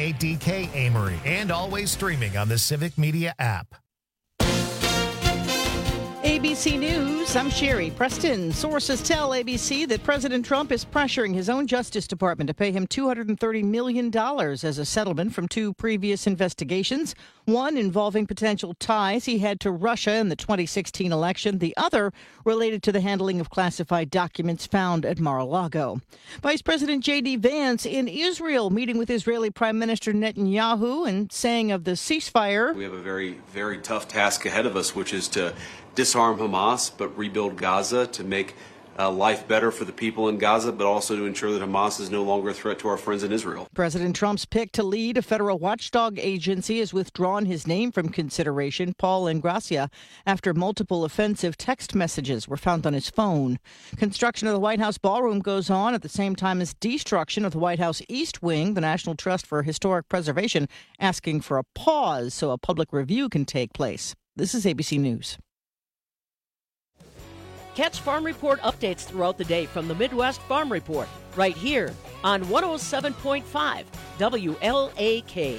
KNADK Amory, and always streaming on the Civic Media app. ABC News, I'm Sherry Preston. Sources tell ABC that President Trump is pressuring his own Justice Department to pay him $230 million as a settlement from two previous investigations, one involving potential ties he had to Russia in the 2016 election, the other related to the handling of classified documents found at Mar-a-Lago. Vice President J.D. Vance in Israel, meeting with Israeli Prime Minister Netanyahu and saying of the ceasefire, "We have a very, very tough task ahead of us, which is to disarm Hamas, but rebuild Gaza to make life better for the people in Gaza, but also to ensure that Hamas is no longer a threat to our friends in Israel." President Trump's pick to lead a federal watchdog agency has withdrawn his name from consideration, Paul Ingracia, after multiple offensive text messages were found on his phone. Construction of the White House ballroom goes on at the same time as destruction of the White House East Wing, the National Trust for Historic Preservation, asking for a pause so a public review can take place. This is ABC News. Catch Farm Report updates throughout the day from the Midwest Farm Report, right here on 107.5 WLAK.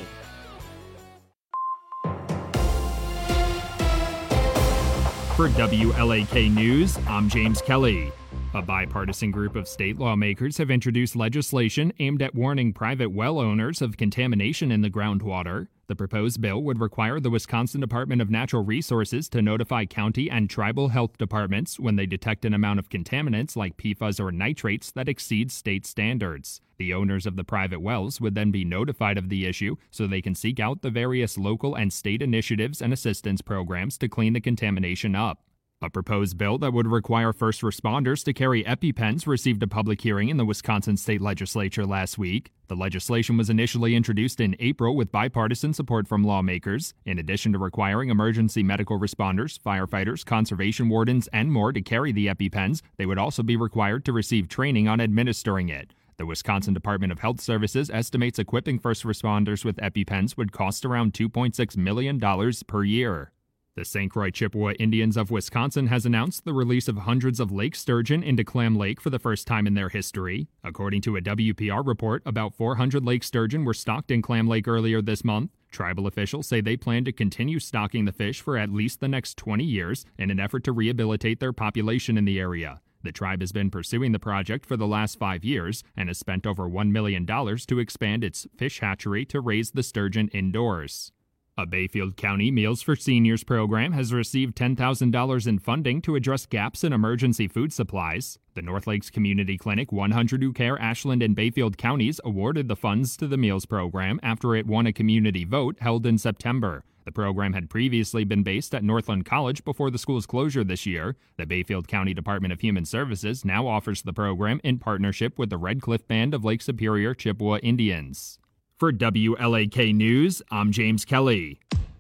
For WLAK News, I'm James Kelly. A bipartisan group of state lawmakers have introduced legislation aimed at warning private well owners of contamination in the groundwater. The proposed bill would require the Wisconsin Department of Natural Resources to notify county and tribal health departments when they detect an amount of contaminants like PFAS or nitrates that exceeds state standards. The owners of the private wells would then be notified of the issue so they can seek out the various local and state initiatives and assistance programs to clean the contamination up. A proposed bill that would require first responders to carry EpiPens received a public hearing in the Wisconsin State Legislature last week. The legislation was initially introduced in April with bipartisan support from lawmakers. In addition to requiring emergency medical responders, firefighters, conservation wardens, and more to carry the EpiPens, they would also be required to receive training on administering it. The Wisconsin Department of Health Services estimates equipping first responders with EpiPens would cost around $2.6 million per year. The St. Croix Chippewa Indians of Wisconsin has announced the release of hundreds of lake sturgeon into Clam Lake for the first time in their history. According to a WPR report, about 400 lake sturgeon were stocked in Clam Lake earlier this month. Tribal officials say they plan to continue stocking the fish for at least the next 20 years in an effort to rehabilitate their population in the area. The tribe has been pursuing the project for the last 5 years and has spent over $1 million to expand its fish hatchery to raise the sturgeon indoors. A Bayfield County Meals for Seniors program has received $10,000 in funding to address gaps in emergency food supplies. The North Lakes Community Clinic 100 Who Care Ashland and Bayfield counties awarded the funds to the meals program after it won a community vote held in September. The program had previously been based at Northland College before the school's closure this year. The Bayfield County Department of Human Services now offers the program in partnership with the Red Cliff Band of Lake Superior Chippewa Indians. For WLAK News, I'm James Kelly.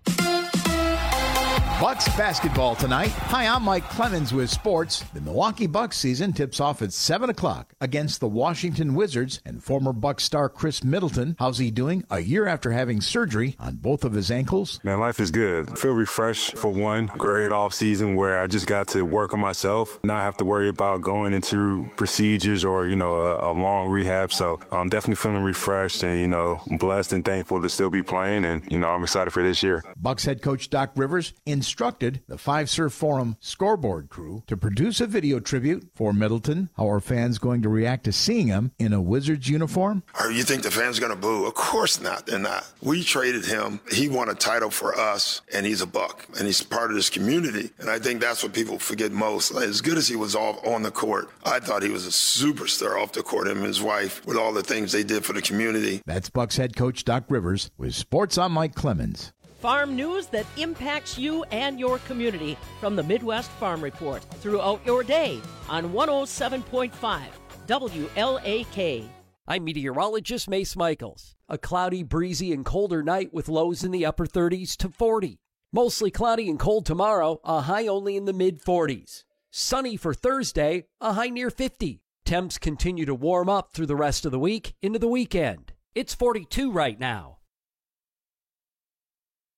Bucks basketball tonight. Hi, I'm Mike Clemens with sports. The Milwaukee Bucks season tips off at 7 o'clock against the Washington Wizards and former Bucks star Chris Middleton. How's he doing a year after having surgery on both of his ankles? Man, life is good. I feel refreshed for one. Great off season where I just got to work on myself, not have to worry about going into procedures or, a long rehab. So I'm definitely feeling refreshed and, blessed and thankful to still be playing. And, I'm excited for this year. Bucks head coach Doc Rivers instructed the Five Surf Forum scoreboard crew to produce a video tribute for Middleton. How are fans going to react to seeing him in a Wizards uniform? Or you think the fans are going to boo? Of course not. They're not. We traded him. He won a title for us, and he's a Buck, and he's part of this community. And I think that's what people forget most. Like, as good as he was off on the court, I thought he was a superstar off the court, him and his wife, with all the things they did for the community. That's Bucks head coach Doc Rivers with Sports. I'm Mike Clemens. Farm news that impacts you and your community from the Midwest Farm Report throughout your day on 107.5 WLAK. I'm meteorologist Mace Michaels. A cloudy, breezy, and colder night with lows in the upper 30s to 40. Mostly cloudy and cold tomorrow, a high only in the mid-40s. Sunny for Thursday, a high near 50. Temps continue to warm up through the rest of the week into the weekend. It's 42 right now.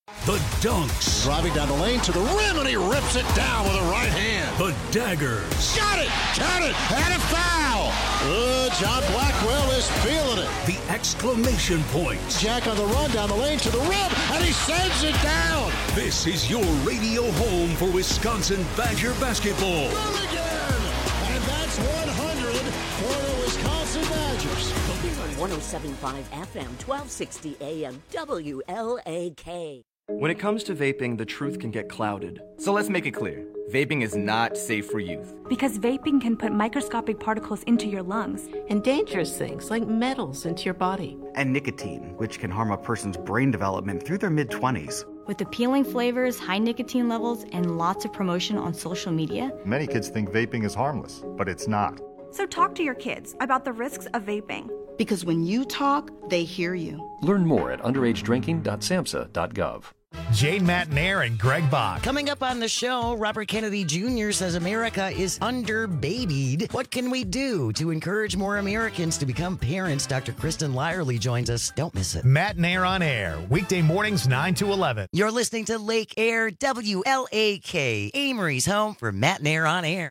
The dunks. Driving down the lane to the rim, and he rips it down with a right hand. The daggers. Got it! Count it! And a foul! John Blackwell is feeling it. The exclamation points. Jack on the run down the lane to the rim, and he sends it down. This is your radio home for Wisconsin Badger basketball. Good again! And that's 100 for the Wisconsin Badgers. On 107.5 FM, 1260 AM, WLAK. When it comes to vaping, the truth can get clouded. So let's make it clear. Vaping is not safe for youth. Because vaping can put microscopic particles into your lungs. And dangerous things like metals into your body. And nicotine, which can harm a person's brain development through their mid-20s. With appealing flavors, high nicotine levels, and lots of promotion on social media. Many kids think vaping is harmless, but it's not. So talk to your kids about the risks of vaping. Because when you talk, they hear you. Learn more at underagedrinking.samhsa.gov. Jane Matnair and Greg Bach. Coming up on the show, Robert Kennedy Jr. says America is under-babied. What can we do to encourage more Americans to become parents? Dr. Kristen Lyerly joins us. Don't miss it. Matnair on air, weekday mornings 9 to 11. You're listening to Lake Air WLAK, Amory's home for Matnair on air.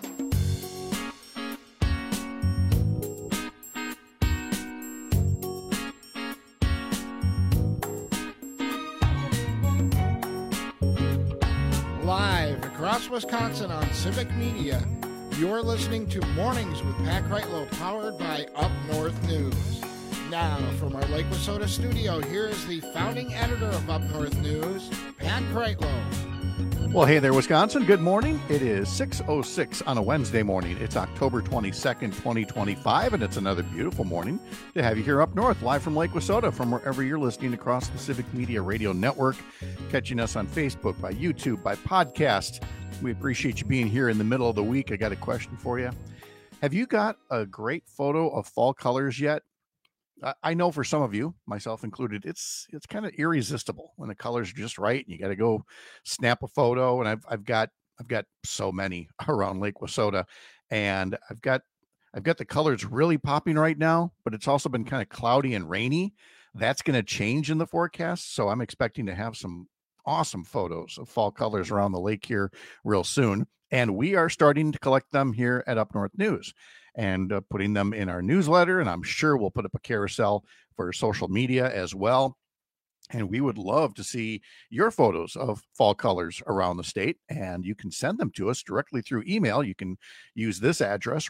Live across Wisconsin on Civic Media, you're listening to Mornings with Pat Kreitlow, powered by Up North News. Now, from our Lake Wissota studio, here is the founding editor of Up North News, Pat Kreitlow. Well, hey there, Wisconsin. Good morning. It is 6:06 on a Wednesday morning. It's October 22nd, 2025, and it's another beautiful morning to have you here up north, live from Lake Wissota, from wherever you're listening across the Civic Media Radio Network, catching us on Facebook, by YouTube, by podcast. We appreciate you being here in the middle of the week. I got a question for you. Have you got a great photo of fall colors yet? I know for some of you, myself included, it's kind of irresistible when the colors are just right and you got to go snap a photo. And I've got so many around Lake Wissota, and I've got the colors really popping right now, but it's also been kind of cloudy and rainy. That's going to change in the forecast. So I'm expecting to have some awesome photos of fall colors around the lake here real soon. And we are starting to collect them here at Up North News and putting them in our newsletter. And I'm sure we'll put up a carousel for social media as well. And we would love to see your photos of fall colors around the state. And you can send them to us directly through email. You can use this address,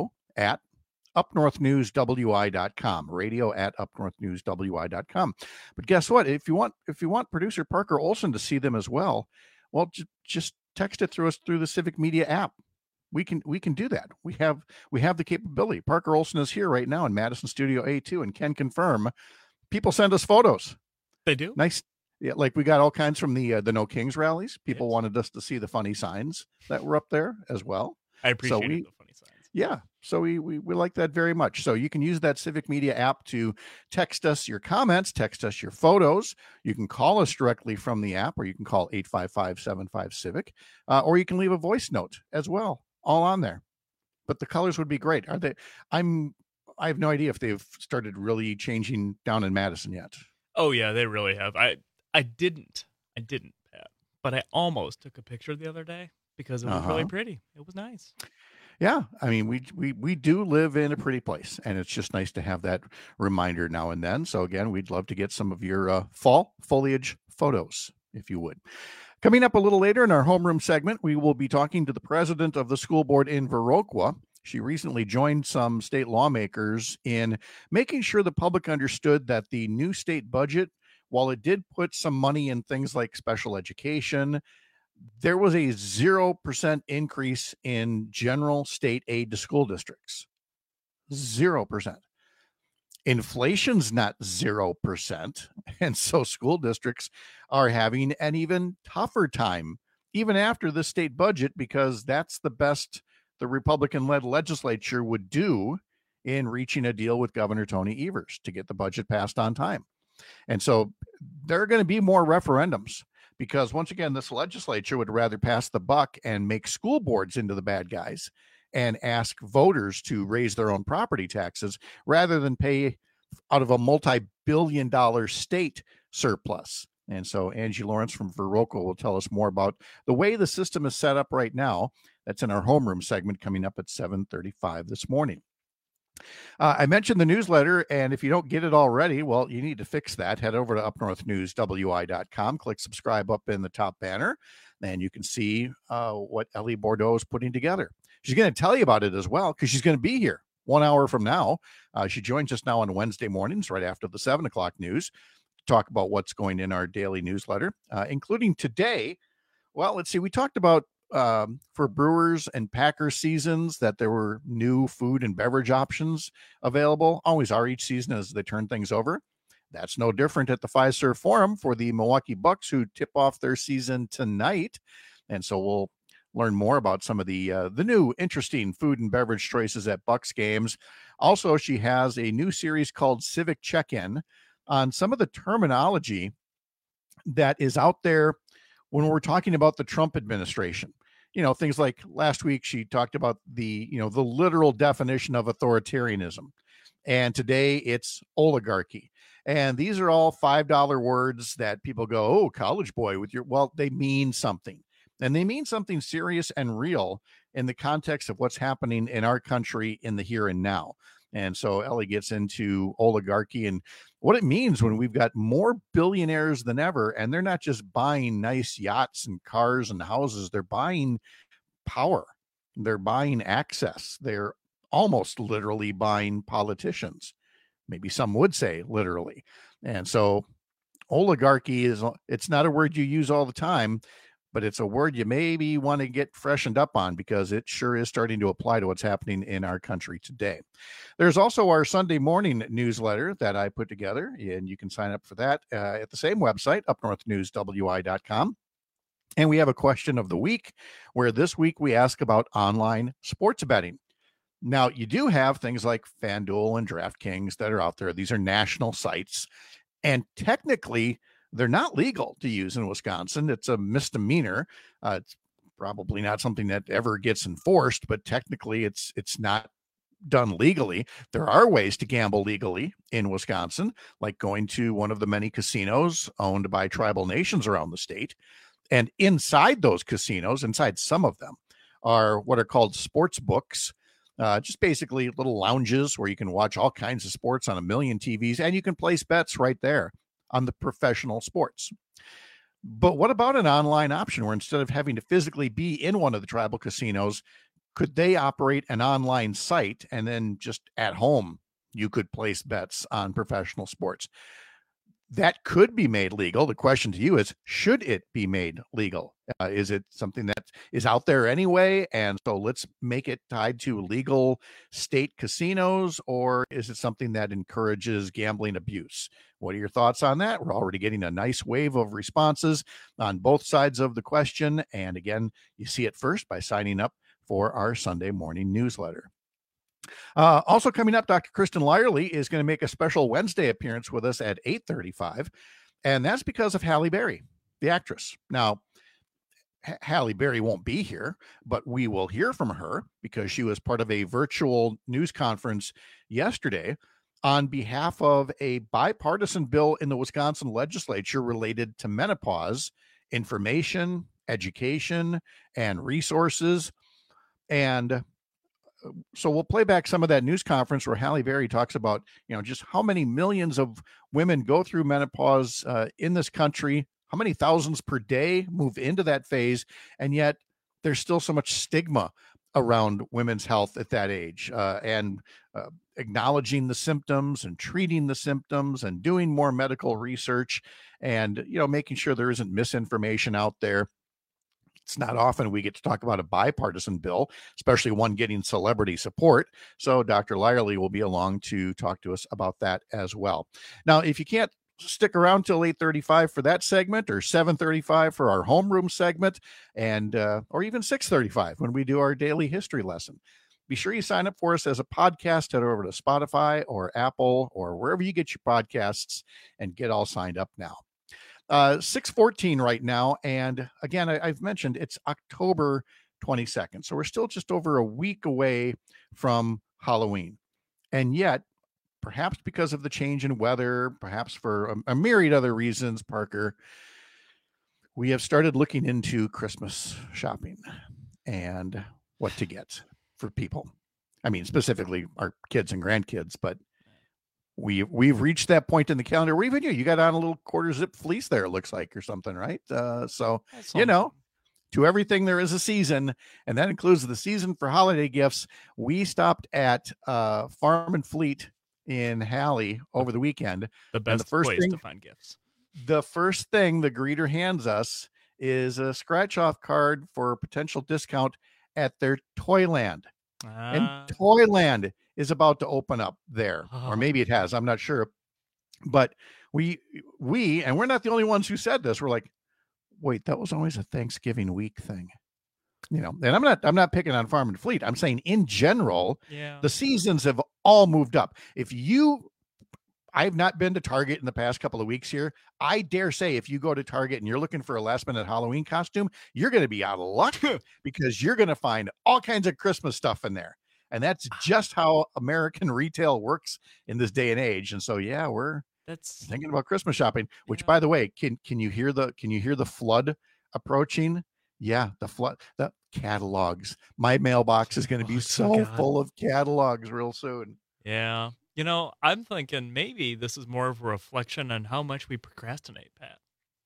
radio@upnorthnewswi.com, radio@upnorthnewswi.com. But guess what? If you want producer Parker Olson to see them as well, well, just text it through the Civic Media app. We can do that. We have the capability. Parker Olson is here right now in Madison Studio A2 and can confirm people send us photos. They do? Nice. Yeah, like we got all kinds from the No Kings rallies. People wanted us to see the funny signs that were up there as well. I appreciate the funny signs. Yeah. So we like that very much. So you can use that Civic Media app to text us your comments, text us your photos. You can call us directly from the app, or you can call 855-75-CIVIC, or you can leave a voice note as well, all on there. But the colors would be great. Are they? I have no idea if they've started really changing down in Madison yet. Oh yeah, they really have. I didn't, Pat, but I almost took a picture the other day because it was really pretty. It was nice. Yeah, I mean, we do live in a pretty place, and it's just nice to have that reminder now and then. So again, we'd love to get some of your fall foliage photos, if you would. Coming up a little later in our homeroom segment, we will be talking to the president of the school board in Viroqua. She recently joined some state lawmakers in making sure the public understood that the new state budget, while it did put some money in things like special education, there was a 0% increase in general state aid to school districts. 0%. Inflation's not 0%. And so school districts are having an even tougher time, even after the state budget, because that's the best the Republican-led legislature would do in reaching a deal with Governor Tony Evers to get the budget passed on time. And so there are going to be more referendums, because once again, this legislature would rather pass the buck and make school boards into the bad guys and ask voters to raise their own property taxes rather than pay out of a multi-billion-dollar state surplus. And so Angie Lawrence from Viroqua will tell us more about the way the system is set up right now. That's in our homeroom segment coming up at 7:35 this morning. I mentioned the newsletter, and if you don't get it already, well, you need to fix that. Head over to upnorthnewswi.com, click subscribe up in the top banner, and you can see what Ellie Bordeaux is putting together. She's going to tell you about it as well, because she's going to be here 1 hour from now. She joins us now on Wednesday mornings, right after the 7 o'clock news, to talk about what's going in our daily newsletter, including today. Well, let's see. We talked about for Brewers and Packers seasons that there were new food and beverage options available. Always are each season as they turn things over. That's no different at the Fiserv Forum for the Milwaukee Bucks, who tip off their season tonight. And so we'll learn more about some of the new interesting food and beverage choices at Bucks games. Also, she has a new series called Civic Check-In on some of the terminology that is out there when we're talking about the Trump administration. Things like last week, she talked about the literal definition of authoritarianism. And today it's oligarchy. And these are all $5 words that people go, oh, college boy they mean something. And they mean something serious and real in the context of what's happening in our country in the here and now. And so Ellie gets into oligarchy and what it means when we've got more billionaires than ever, and they're not just buying nice yachts and cars and houses. They're buying power. They're buying access. They're almost literally buying politicians. Maybe some would say literally. And so oligarchy it's not a word you use all the time, but it's a word you maybe want to get freshened up on because it sure is starting to apply to what's happening in our country today. There's also our Sunday morning newsletter that I put together, and you can sign up for that at the same website, upnorthnewswi.com. And we have a question of the week, where this week we ask about online sports betting. Now, you do have things like FanDuel and DraftKings that are out there. These are national sites, and technically they're not legal to use in Wisconsin. It's a misdemeanor. It's probably not something that ever gets enforced, but technically it's not done legally. There are ways to gamble legally in Wisconsin, like going to one of the many casinos owned by tribal nations around the state. And inside those casinos, inside some of them, are what are called sports books. Just basically little lounges where you can watch all kinds of sports on a million TVs, and you can place bets right there on the professional sports. But what about an online option where instead of having to physically be in one of the tribal casinos, could they operate an online site and then just at home you could place bets on professional sports? That could be made legal. The question to you is, should it be made legal? Is it something that is out there anyway? And so let's make it tied to legal state casinos, or is it something that encourages gambling abuse? What are your thoughts on that? We're already getting a nice wave of responses on both sides of the question. And again, you see it first by signing up for our Sunday morning newsletter. Also coming up, Dr. Kristen Lyerly is going to make a special Wednesday appearance with us at 8:35, and that's because of Halle Berry, the actress. Now, Halle Berry won't be here, but we will hear from her because she was part of a virtual news conference yesterday on behalf of a bipartisan bill in the Wisconsin legislature related to menopause, information, education, and resources. And so we'll play back some of that news conference where Halle Berry talks about, just how many millions of women go through menopause in this country, how many thousands per day move into that phase, and yet there's still so much stigma around women's health at that age, and acknowledging the symptoms and treating the symptoms and doing more medical research and, making sure there isn't misinformation out there. It's not often we get to talk about a bipartisan bill, especially one getting celebrity support. So Dr. Lyerly will be along to talk to us about that as well. Now, if you can't stick around till 8:35 for that segment, or 7:35 for our homeroom segment, and or even 6:35 when we do our daily history lesson, be sure you sign up for us as a podcast. Head over to Spotify or Apple or wherever you get your podcasts and get all signed up now. 6:14 right now. And again, I've mentioned it's October 22nd. So we're still just over a week away from Halloween. And yet perhaps because of the change in weather, perhaps for a myriad other reasons, Parker, we have started looking into Christmas shopping and what to get for people. I mean, specifically our kids and grandkids, but we've reached that point in the calendar where even you got on a little quarter zip fleece there, it looks like, or something, right? So, to everything there is a season, and that includes the season for holiday gifts. We stopped at Farm and Fleet in Halley over the weekend. The best place to find gifts. The first thing the greeter hands us is a scratch-off card for a potential discount at their Toyland. And Toyland is about to open up there, or maybe it has. I'm not sure. But we, and we're not the only ones who said this. We're like, wait, that was always a Thanksgiving week thing, and I'm not picking on Farm and Fleet. I'm saying in general, the seasons have all moved up. I've not been to Target in the past couple of weeks here. I dare say if you go to Target and you're looking for a last minute Halloween costume, you're going to be out of luck because you're going to find all kinds of Christmas stuff in there. And that's just how American retail works in this day and age. And so, we're thinking about Christmas shopping, which by the way, can you hear the flood approaching? Yeah. The catalogs. My mailbox is going to be so full of catalogs real soon. Yeah. I'm thinking maybe this is more of a reflection on how much we procrastinate, Pat.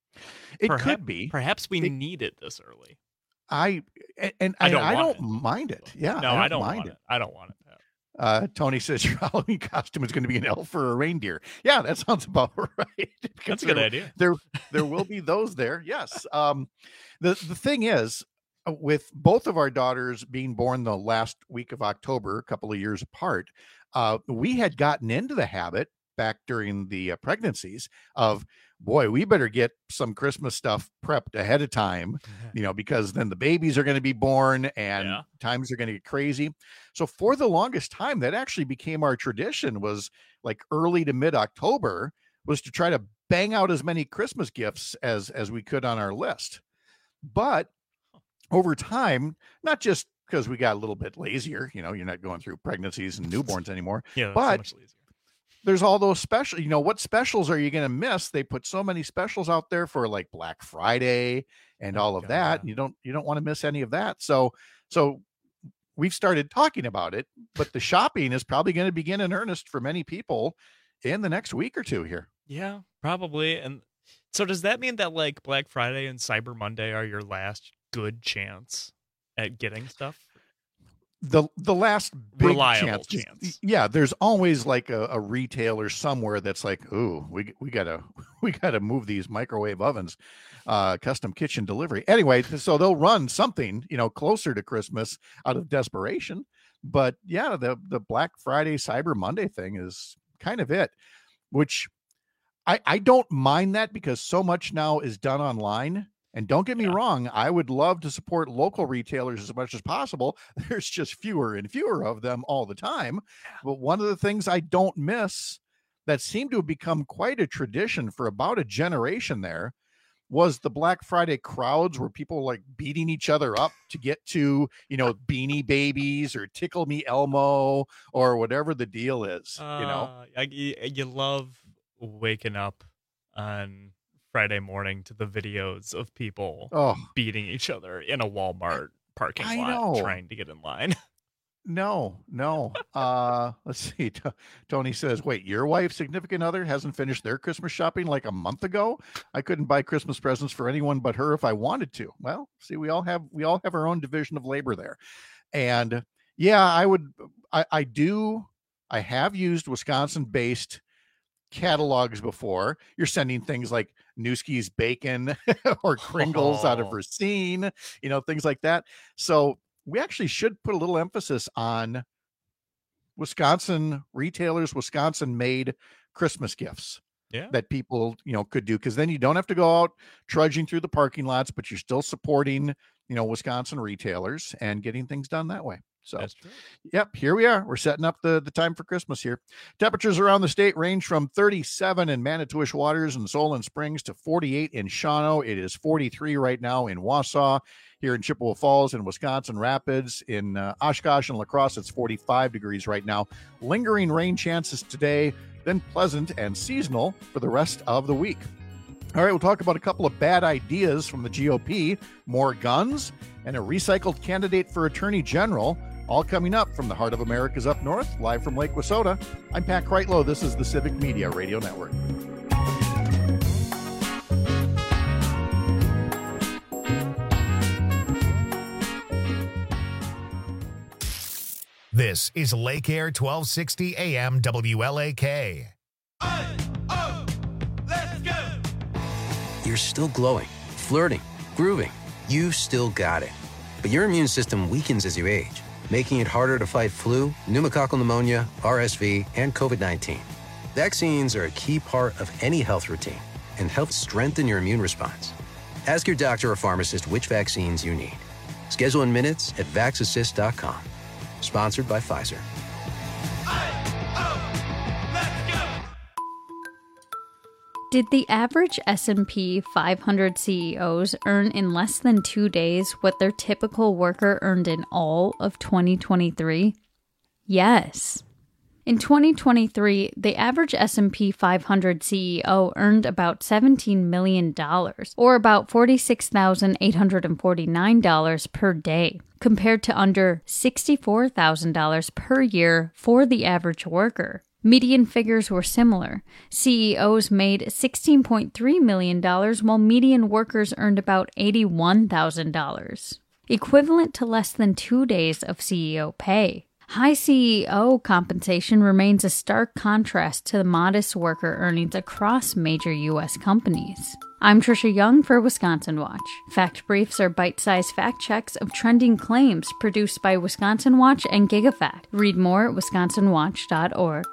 It could be. Perhaps we need it this early. I don't mind it. Yeah. No, I don't mind it. I don't want it, Pat. Tony says your Halloween costume is going to be an elf or a reindeer. Yeah, that sounds about right. That's a good idea. There will be those there. Yes. The thing is, with both of our daughters being born the last week of October, a couple of years apart, we had gotten into the habit back during the pregnancies of, boy, we better get some Christmas stuff prepped ahead of time, because then the babies are going to be born and times are going to get crazy. So for the longest time, that actually became our tradition, was like early to mid-October, was to try to bang out as many Christmas gifts as we could on our list. But over time, not just because we got a little bit lazier, you're not going through pregnancies and newborns anymore. Yeah, but so much lazier. There's all those special, what specials are you going to miss? They put so many specials out there for like Black Friday and all of that. You don't want to miss any of that. So we've started talking about it, but the shopping is probably going to begin in earnest for many people in the next week or two here. Yeah, probably. And so does that mean that like Black Friday and Cyber Monday are your last good chance at getting stuff? The last big reliable chance. Yeah, there's always like a retailer somewhere that's like, ooh, we gotta move these microwave ovens, custom kitchen delivery. Anyway, so they'll run something, closer to Christmas out of desperation. But yeah, the Black Friday, Cyber Monday thing is kind of it, which I don't mind that because so much now is done online. And don't get me wrong, I would love to support local retailers as much as possible. There's just fewer and fewer of them all the time. But one of the things I don't miss that seemed to have become quite a tradition for about a generation there was the Black Friday crowds where people like beating each other up to get to, Beanie Babies or Tickle Me Elmo or whatever the deal is, You love waking up on Friday morning to the videos of people beating each other in a Walmart parking lot trying to get in line. No. Let's see. Tony says, wait, your wife's significant other hasn't finished their Christmas shopping like a month ago? I couldn't buy Christmas presents for anyone but her if I wanted to. Well, see, we all have our own division of labor there. And yeah, I have used Wisconsin-based catalogs before. You're sending things like Newski's bacon or Kringles out of Racine, things like that. So we actually should put a little emphasis on Wisconsin retailers, Wisconsin made Christmas gifts that people, could do. Cause then you don't have to go out trudging through the parking lots, but you're still supporting, Wisconsin retailers and getting things done that way. So, that's true. Yep, here we are. We're setting up the time for Christmas here. Temperatures around the state range from 37 in Manitowish Waters and Solon Springs to 48 in Shawano. It is 43 right now in Wausau. Here in Chippewa Falls and Wisconsin Rapids, in Oshkosh and La Crosse, it's 45 degrees right now. Lingering rain chances today, then pleasant and seasonal for the rest of the week. All right, we'll talk about a couple of bad ideas from the GOP, more guns, and a recycled candidate for Attorney General, all coming up from the heart of America's Up North, live from Lake Wissota. I'm Pat Kreitlow. This is the Civic Media Radio Network. This is Lake Air 1260 AM WLAK. You're still glowing, flirting, grooving. You still got it. But your immune system weakens as you age, making it harder to fight flu, pneumococcal pneumonia, RSV, and COVID-19. Vaccines are a key part of any health routine and help strengthen your immune response. Ask your doctor or pharmacist which vaccines you need. Schedule in minutes at vaxassist.com. Sponsored by Pfizer. Did the average S&P 500 CEOs earn in less than 2 days what their typical worker earned in all of 2023? Yes. In 2023, the average S&P 500 CEO earned about $17 million, or about $46,849 per day, compared to under $64,000 per year for the average worker. Median figures were similar. CEOs made $16.3 million, while median workers earned about $81,000, equivalent to less than 2 days of CEO pay. High CEO compensation remains a stark contrast to the modest worker earnings across major U.S. companies. I'm Trisha Young for Wisconsin Watch. Fact Briefs are bite-sized fact checks of trending claims produced by Wisconsin Watch and GigaFact. Read more at wisconsinwatch.org.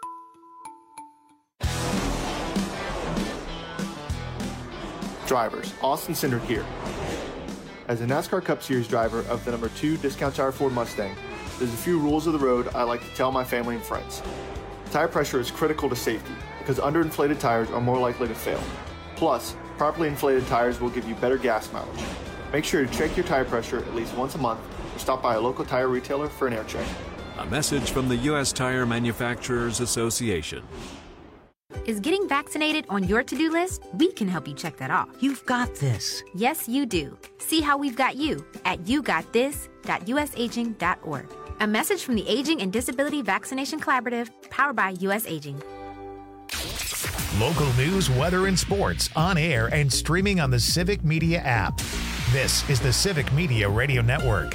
Drivers, Austin Cindric here. As a NASCAR Cup Series driver of the number 2 Discount Tire Ford Mustang, there's a few rules of the road I like to tell my family and friends. Tire pressure is critical to safety because underinflated tires are more likely to fail. Plus, properly inflated tires will give you better gas mileage. Make sure to check your tire pressure at least once a month or stop by a local tire retailer for an air check. A message from the U.S. Tire Manufacturers Association. Is getting vaccinated on your to-do list? We can help you check that off. You've got this. Yes, you do. See how we've got you at yougotthis.usaging.org. A message from the Aging and Disability Vaccination Collaborative, powered by U.S. Aging. Local news, weather, and sports on air and streaming on the Civic Media app. This is the Civic Media Radio Network.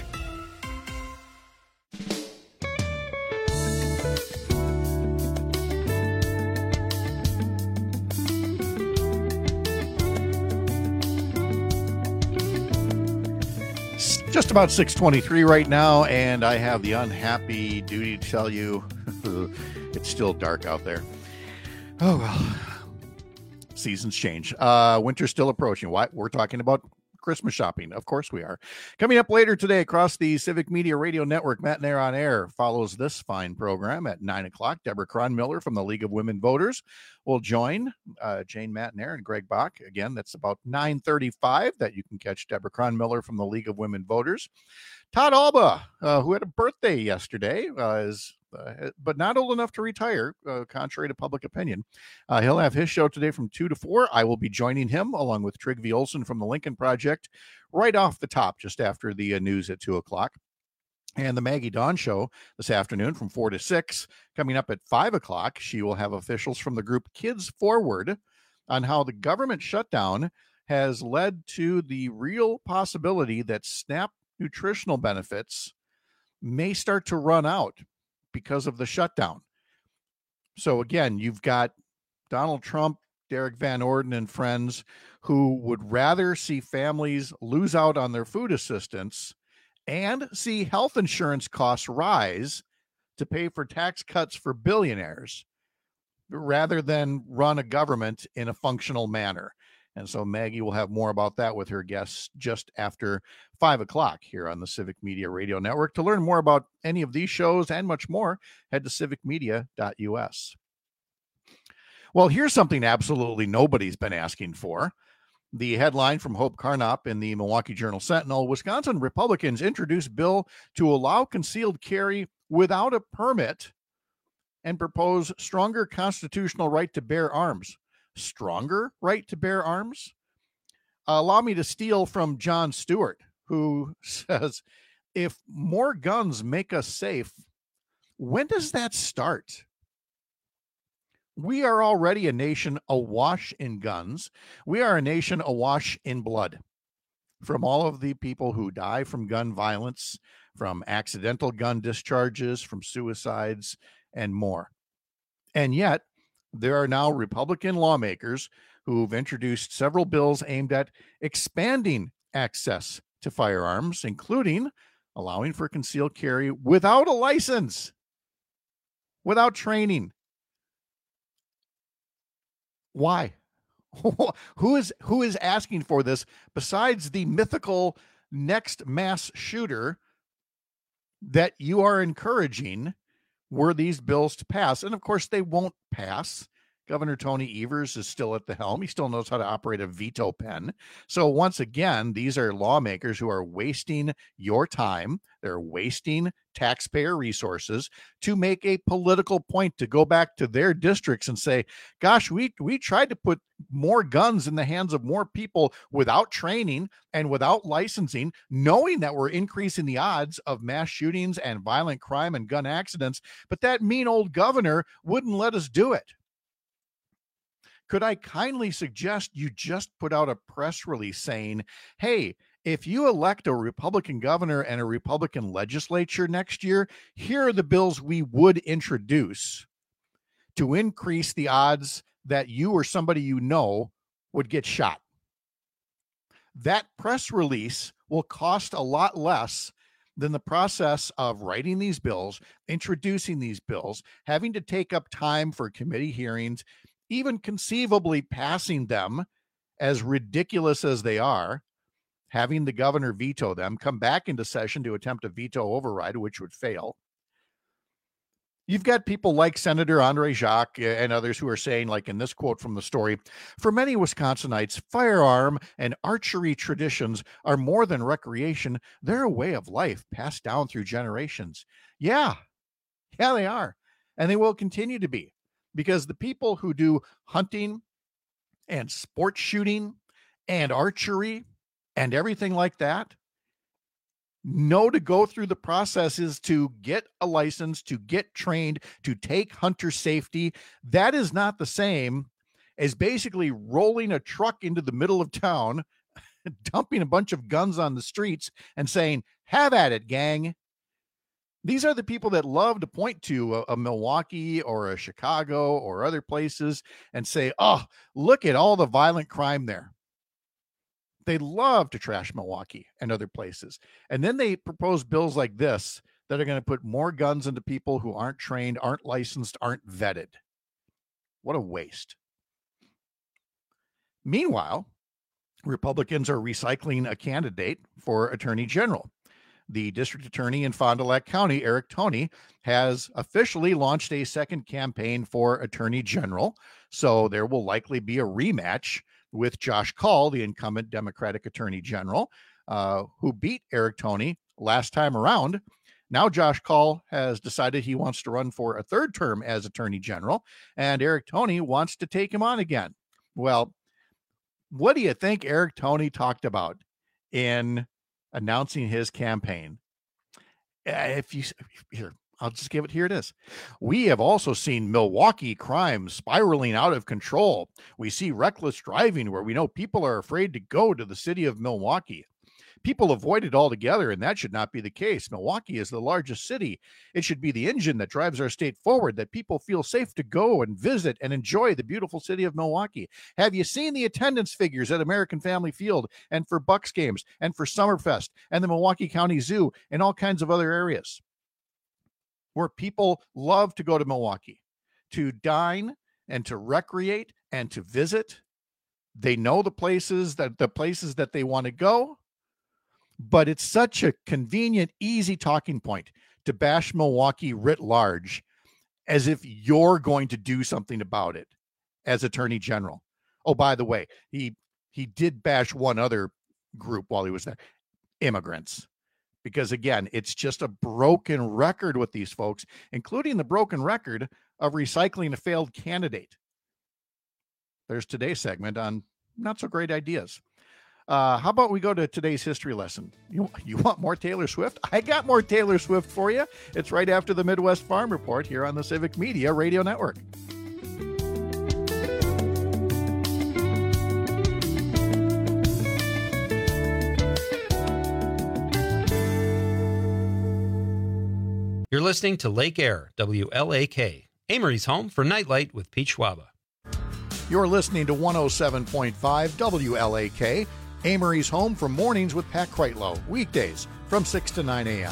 Just about 6:23 right now, and I have the unhappy duty to tell you it's still dark out there. Oh, well, seasons change. Winter's still approaching. We're talking about Christmas shopping. Of course we are. Coming up later today across the Civic Media Radio Network, Matt Nair on Air follows this fine program at 9 o'clock. Deborah Cronmiller from the League of Women Voters will join Jane Matnair and Greg Bach. Again, that's about 9:35 that you can catch Deborah Cronmiller from the League of Women Voters. Todd Alba, who had a birthday yesterday, but not old enough to retire, contrary to public opinion. He'll have his show today from 2 to 4. I will be joining him along with Trygve Olsen from the Lincoln Project right off the top, just after the news at 2 o'clock. And the Maggie Dawn Show this afternoon from 4 to 6. Coming up at 5 o'clock, she will have officials from the group Kids Forward on how the government shutdown has led to the real possibility that SNAP nutritional benefits may start to run out because of the shutdown. So again, you've got Donald Trump, Derek Van Orden, and friends who would rather see families lose out on their food assistance and see health insurance costs rise to pay for tax cuts for billionaires rather than run a government in a functional manner. And so Maggie will have more about that with her guests just after 5 o'clock here on the Civic Media Radio Network. To learn more about any of these shows and much more, head to civicmedia.us. Well, here's something absolutely nobody's been asking for. The headline from Hope Carnop in the Milwaukee Journal-Sentinel: Wisconsin Republicans introduce bill to allow concealed carry without a permit and propose stronger constitutional right to bear arms. Stronger right to bear arms? Allow me to steal from Jon Stewart, who says, if more guns make us safe, when does that start? We are already a nation awash in guns. We are a nation awash in blood. From all of the people who die from gun violence, from accidental gun discharges, from suicides, and more. And yet, there are now Republican lawmakers who've introduced several bills aimed at expanding access to firearms, including allowing for concealed carry without a license, without training. Why? Who is asking for this besides the mythical next mass shooter that you are encouraging were these bills to pass? And of course, they won't pass. Governor Tony Evers is still at the helm. He still knows how to operate a veto pen. So once again, these are lawmakers who are wasting your time. They're wasting taxpayer resources to make a political point, to go back to their districts and say, gosh, we tried to put more guns in the hands of more people without training and without licensing, knowing that we're increasing the odds of mass shootings and violent crime and gun accidents. But that mean old governor wouldn't let us do it. Could I kindly suggest you just put out a press release saying, hey, if you elect a Republican governor and a Republican legislature next year, here are the bills we would introduce to increase the odds that you or somebody you know would get shot. That press release will cost a lot less than the process of writing these bills, introducing these bills, having to take up time for committee hearings, even conceivably passing them, as ridiculous as they are, having the governor veto them, come back into session to attempt a veto override, which would fail. You've got people like Senator Andre Jacques and others who are saying, like in this quote from the story, for many Wisconsinites, firearm and archery traditions are more than recreation. They're a way of life passed down through generations. Yeah, they are. And they will continue to be. Because the people who do hunting and sport shooting and archery and everything like that know to go through the processes to get a license, to get trained, to take hunter safety. That is not the same as basically rolling a truck into the middle of town, dumping a bunch of guns on the streets and saying, have at it, gang. These are the people that love to point to a Milwaukee or a Chicago or other places and say, oh, look at all the violent crime there. They love to trash Milwaukee and other places. And then they propose bills like this that are going to put more guns into people who aren't trained, aren't licensed, aren't vetted. What a waste. Meanwhile, Republicans are recycling a candidate for Attorney General. The district attorney in Fond du Lac County, Eric Toney, has officially launched a second campaign for Attorney General. So there will likely be a rematch with Josh Kaul, the incumbent Democratic Attorney General, who beat Eric Toney last time around. Now Josh Kaul has decided he wants to run for a third term as Attorney General, and Eric Toney wants to take him on again. Well, what do you think Eric Toney talked about in announcing his campaign? I'll just give it. Here it is. We have also seen Milwaukee crime spiraling out of control. We see reckless driving where we know people are afraid to go to the city of Milwaukee. People avoid it altogether, and that should not be the case. Milwaukee is the largest city. It should be the engine that drives our state forward, that people feel safe to go and visit and enjoy the beautiful city of Milwaukee. Have you seen the attendance figures at American Family Field and for Bucks games and for Summerfest and the Milwaukee County Zoo and all kinds of other areas where people love to go to Milwaukee to dine and to recreate and to visit? They know the places that they want to go, but it's such a convenient, easy talking point to bash Milwaukee writ large, as if you're going to do something about it as Attorney General. Oh, by the way, he did bash one other group while he was there, immigrants. Because again, it's just a broken record with these folks, including the broken record of recycling a failed candidate. There's today's segment on not so great ideas. How about we go to today's history lesson? You want more Taylor Swift? I got more Taylor Swift for you. It's right after the Midwest Farm Report here on the Civic Media Radio Network. You're listening to Lake Air, WLAK, Amory's home for Nightlight with Pete Schwaba. You're listening to 107.5 WLAK, Amory's home for Mornings with Pat Kreitlow, weekdays from 6 to 9 a.m.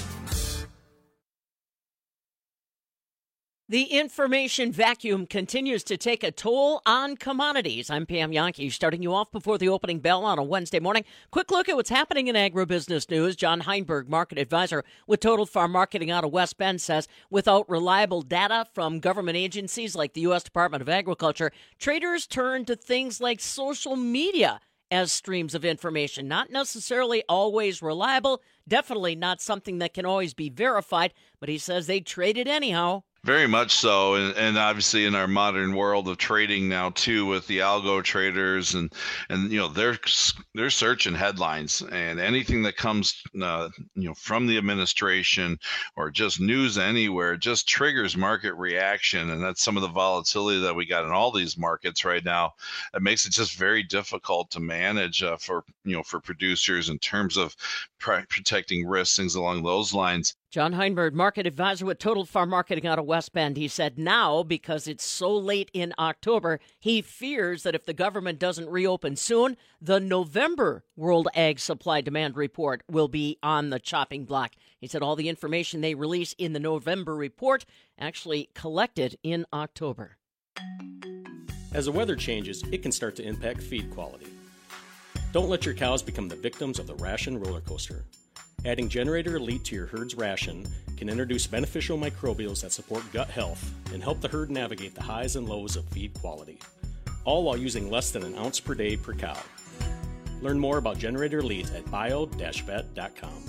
The information vacuum continues to take a toll on commodities. I'm Pam Yankee, starting you off before the opening bell on a Wednesday morning. Quick look at what's happening in agribusiness news. John Heinberg, market advisor with Total Farm Marketing out of West Bend, says without reliable data from government agencies like the U.S. Department of Agriculture, traders turn to things like social media as streams of information. Not necessarily always reliable, definitely not something that can always be verified, but he says they trade it anyhow. Very much so, and obviously in our modern world of trading now too, with the algo traders and they're searching headlines, and anything that comes from the administration or just news anywhere just triggers market reaction, and that's some of the volatility that we got in all these markets right now. It makes it just very difficult to manage for producers in terms of protecting risks, things along those lines. John Heinberg, market advisor with Total Farm Marketing out of West Bend. He said now, because it's so late in October, he fears that if the government doesn't reopen soon, the November World Ag Supply Demand Report will be on the chopping block. He said all the information they release in the November report actually collected in October. As the weather changes, it can start to impact feed quality. Don't let your cows become the victims of the ration roller coaster. Adding Generator Elite to your herd's ration can introduce beneficial microbials that support gut health and help the herd navigate the highs and lows of feed quality, all while using less than an ounce per day per cow. Learn more about Generator Elite at bio-vet.com.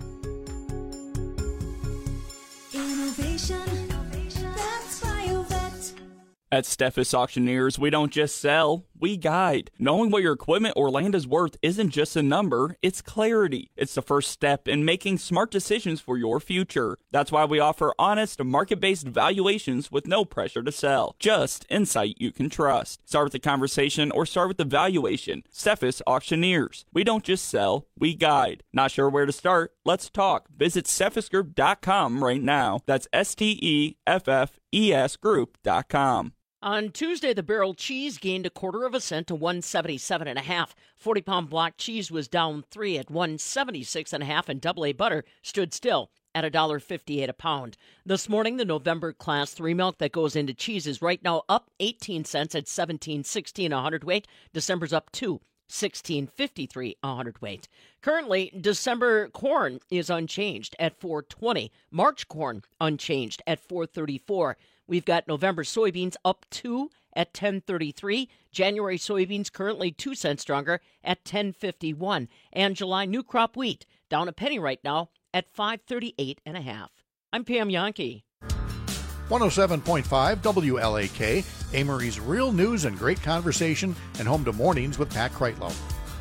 Innovation, that's BioVet. At Steffes Auctioneers, we don't just sell, we guide. Knowing what your equipment or land is worth isn't just a number, it's clarity. It's the first step in making smart decisions for your future. That's why we offer honest, market-based valuations with no pressure to sell. Just insight you can trust. Start with the conversation or start with the valuation. Steffes Auctioneers. We don't just sell, we guide. Not sure where to start? Let's talk. Visit steffesgroup.com right now. That's STEFFES group.com. On Tuesday, the barrel cheese gained 1/4 cent to 177.5. 40-pound block cheese was down 3 at 176.5, and double A butter stood still at $1.58 a pound. This morning, the November Class 3 milk that goes into cheese is right now up 18 cents at $17.16 a hundredweight. December's up 2. $16.53 a hundredweight. Currently, December corn is unchanged at $4.20. March corn unchanged at $4.34. We've got November soybeans up 2 at $10.33. January soybeans currently 2 cents stronger at $10.51. And July new crop wheat down a penny right now at $5.38.5. I'm Pam Yankee. 107.5 WLAK, Amory's real news and great conversation, and home to Mornings with Pat Kreitlow.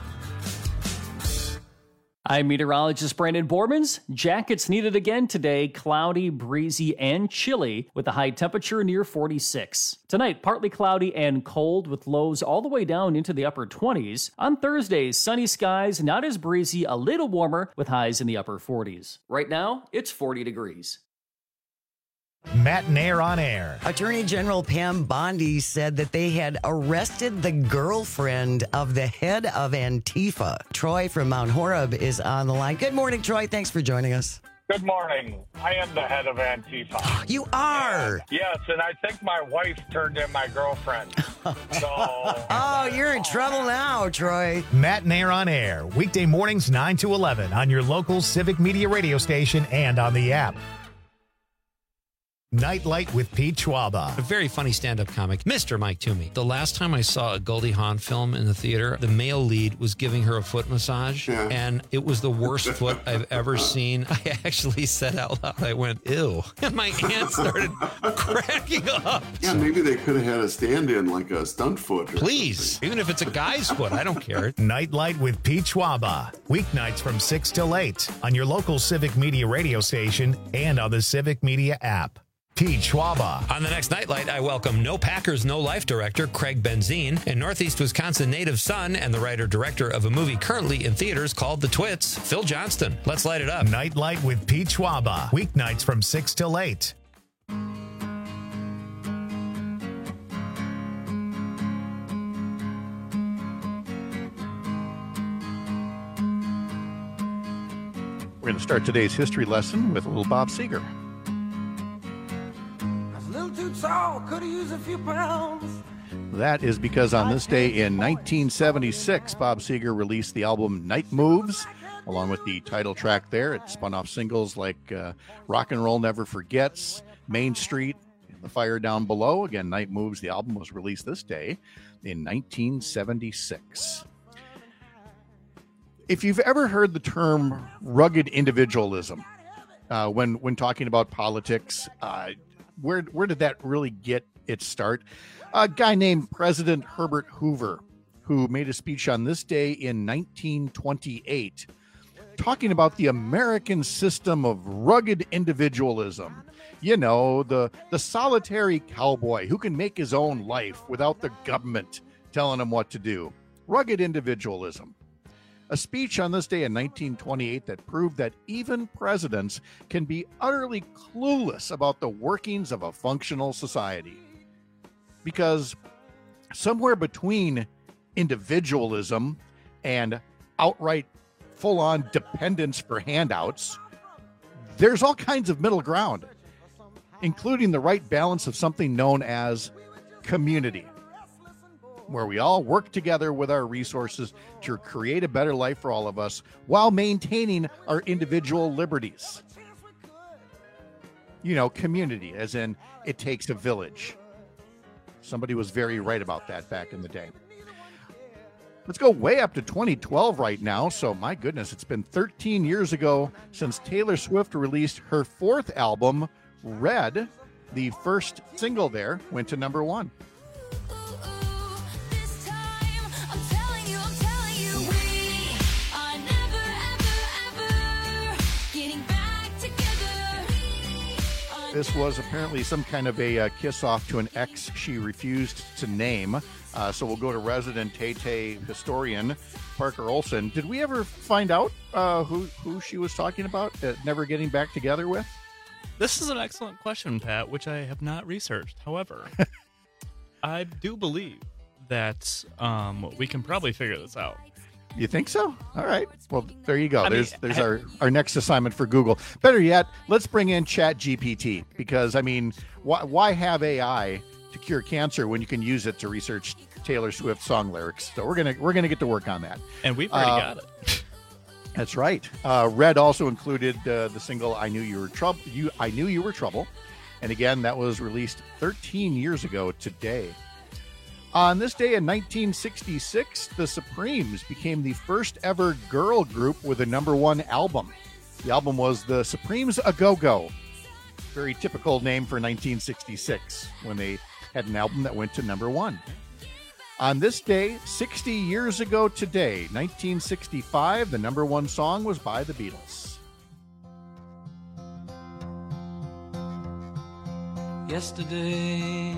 I'm meteorologist Brandon Bormans. Jackets needed again today. Cloudy, breezy, and chilly with a high temperature near 46. Tonight, partly cloudy and cold with lows all the way down into the upper 20s. On Thursday, sunny skies, not as breezy, a little warmer with highs in the upper 40s. Right now, it's 40 degrees. Matt Nair on air. Attorney General Pam Bondi said that they had arrested the girlfriend of the head of Antifa. Troy from Mount Horeb is on the line. Good morning, Troy. Thanks for joining us. Good morning. I am the head of Antifa. You are? Yes, and I think my wife turned in my girlfriend. So. Oh, you're in trouble now, Troy. Matt and Air on Air, weekday mornings 9 to 11 on your local Civic Media radio station and on the app. Nightlight with Pete Schwaba. A very funny stand-up comic, Mr. Mike Toomey. The last time I saw a Goldie Hawn film in the theater, the male lead was giving her a foot massage, and it was the worst foot I've ever seen. I actually said out loud, I went, ew. And my aunt started cracking up. Yeah, maybe they could have had a stand-in, like a stunt foot. Please, something. Even if it's a guy's foot, I don't care. Nightlight with Pete Schwaba. Weeknights from 6 till 8 on your local Civic Media radio station and on the Civic Media app. Pete Schwaba. On the next Nightlight, I welcome No Packers, No Life director Craig Benzine and Northeast Wisconsin native son and the writer-director of a movie currently in theaters called The Twits, Phil Johnston. Let's light it up. Nightlight with Pete Schwaba. Weeknights from 6 till 8. We're going to start today's history lesson with a little Bob Seger. Could have used a few pounds. That is because on this day in 1976, Bob Seger released the album Night Moves, along with the title track there. It spun off singles like Rock and Roll Never Forgets, Main Street, and The Fire Down Below. Again, Night Moves, the album was released this day in 1976. If you've ever heard the term rugged individualism when talking about politics, where did that really get its start? A guy named President Herbert Hoover, who made a speech on this day in 1928, talking about the American system of rugged individualism. You know, the solitary cowboy who can make his own life without the government telling him what to do. Rugged individualism. A speech on this day in 1928 that proved that even presidents can be utterly clueless about the workings of a functional society. Because somewhere between individualism and outright full-on dependence for handouts, there's all kinds of middle ground, including the right balance of something known as community, where we all work together with our resources to create a better life for all of us while maintaining our individual liberties. You know, community, as in it takes a village. Somebody was very right about that back in the day. Let's go way up to 2012 right now. So, my goodness, it's been 13 years ago since Taylor Swift released her fourth album, Red. The first single there went to number 1. This was apparently some kind of a kiss-off to an ex she refused to name. So we'll go to resident Tay-Tay historian Parker Olson. Did we ever find out who she was talking about never getting back together with? This is an excellent question, Pat, which I have not researched. However, I do believe that we can probably figure this out. You think so? All right. Well, there you go. There's our next assignment for Google. Better yet, let's bring in ChatGPT, because, I mean, why have AI to cure cancer when you can use it to research Taylor Swift song lyrics? So we're gonna get to work on that. And we've already got it. That's right. Red also included the single "I Knew You Were Trouble." I Knew You Were Trouble, and again, that was released 13 years ago today. On this day in 1966, the Supremes became the first ever girl group with a number 1 album. The album was the Supremes A Go-Go. Very typical name for 1966, when they had an album that went to number 1. On this day, 60 years ago today, 1965, the number 1 song was by the Beatles. Yesterday,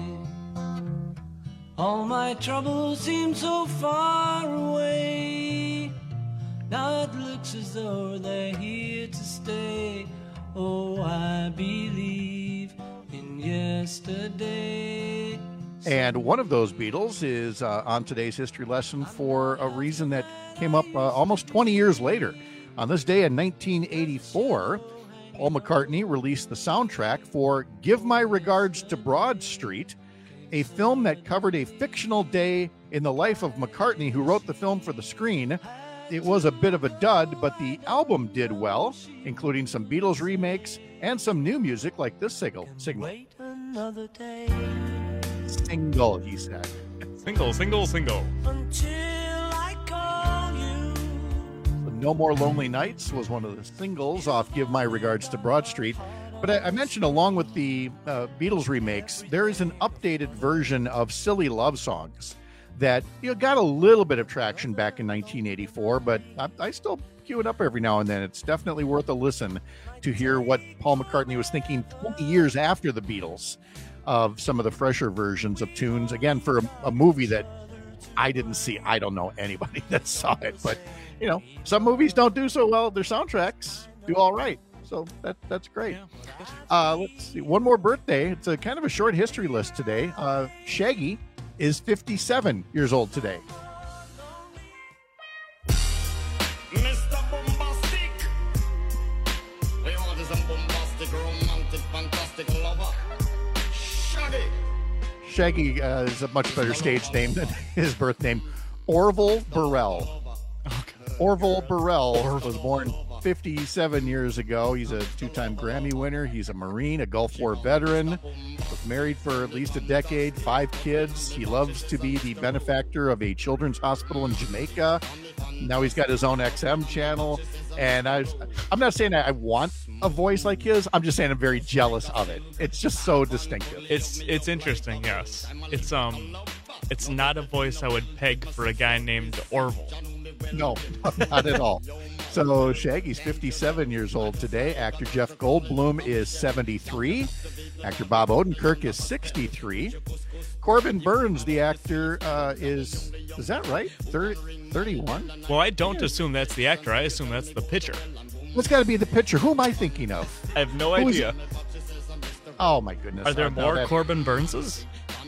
all my troubles seem so far away. Now it looks as though they're here to stay. Oh, I believe in yesterday. And one of those Beatles is on today's history lesson for a reason that came up almost 20 years later. On this day in 1984, Paul McCartney released the soundtrack for Give My Regards to Broad Street, a film that covered a fictional day in the life of McCartney, who wrote the film for the screen. It was a bit of a dud, but the album did well, including some Beatles remakes and some new music like this single. Wait another day. Single, he said. Single. Until I call you. No More Lonely Nights was one of the singles off Give My Regards to Broad Street. But I mentioned, along with the Beatles remakes, there is an updated version of Silly Love Songs that got a little bit of traction back in 1984, but I still queue it up every now and then. It's definitely worth a listen to hear what Paul McCartney was thinking 20 years after the Beatles of some of the fresher versions of tunes. Again, for a movie that I didn't see. I don't know anybody that saw it, but some movies don't do so well. Their soundtracks do all right. So that's great. Let's see. One more birthday. It's a kind of a short history list today. Shaggy is 57 years old today. Mr. Bombastic. We want some bombastic, romantic, fantastic lover. Shaggy is a much better stage name than his birth name. Orville Burrell. Orville Burrell was born 57 years ago. He's a two-time Grammy winner. He's a Marine, a Gulf War veteran. Was married for at least a decade, 5 kids. He loves to be the benefactor of a children's hospital in Jamaica. Now he's got his own XM channel. And I'm not saying I want a voice like his. I'm just saying I'm very jealous of it. It's just so distinctive. It's interesting, yes. It's not a voice I would peg for a guy named Orville. No, not at all. So Shaggy's 57 years old today. Actor Jeff Goldblum is 73. Actor Bob Odenkirk is 63. Corbin Burns, the actor, is that right? 31? Well, I don't assume that's the actor. I assume that's the pitcher. What's got to be the pitcher? Who am I thinking of? I have no idea. Oh, my goodness. Are there more Corbin Burnses?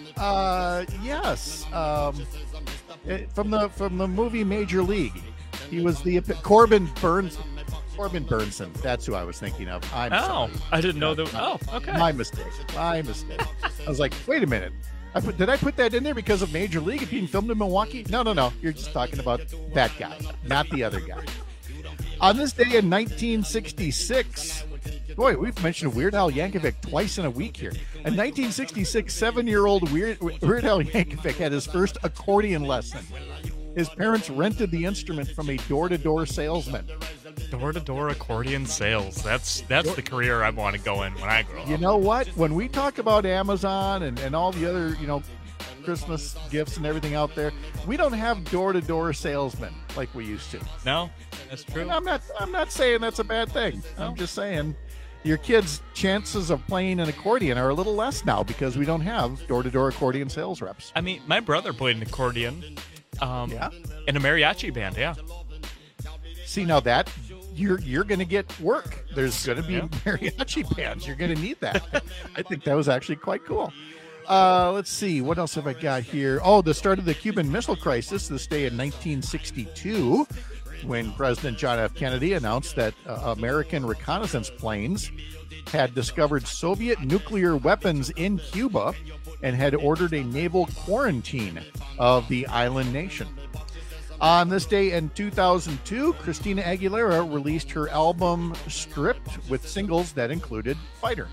Yes. From the movie Major League. He was the Corbin Burnson. That's who I was thinking of. I'm sorry. I didn't know that. Oh, okay. My mistake. I was like, wait a minute. Did I put that in there because of Major League being filmed in Milwaukee? No. You're just talking about that guy, not the other guy. On this day in 1966, boy, we've mentioned Weird Al Yankovic twice in a week here. In 1966, 7-year-old Weird Al Yankovic had his first accordion lesson. His parents rented the instrument from a door-to-door salesman. Door-to-door accordion sales. That's the career I want to go in when I grow up. You know what? When we talk about Amazon and all the other, Christmas gifts and everything out there, we don't have door-to-door salesmen like we used to. No, that's true. And I'm not saying that's a bad thing. No. I'm just saying your kids' chances of playing an accordion are a little less now because we don't have door-to-door accordion sales reps. I mean, my brother played an accordion. In a mariachi band, yeah. See, now that you're going to get work. There's going to be mariachi bands. You're going to need that. I think that was actually quite cool. Let's see. What else have I got here? Oh, the start of the Cuban Missile Crisis, this day in 1962, when President John F. Kennedy announced that American reconnaissance planes had discovered Soviet nuclear weapons in Cuba and had ordered a naval quarantine of the island nation. On this day in 2002, Christina Aguilera released her album Stripped with singles that included Fighter.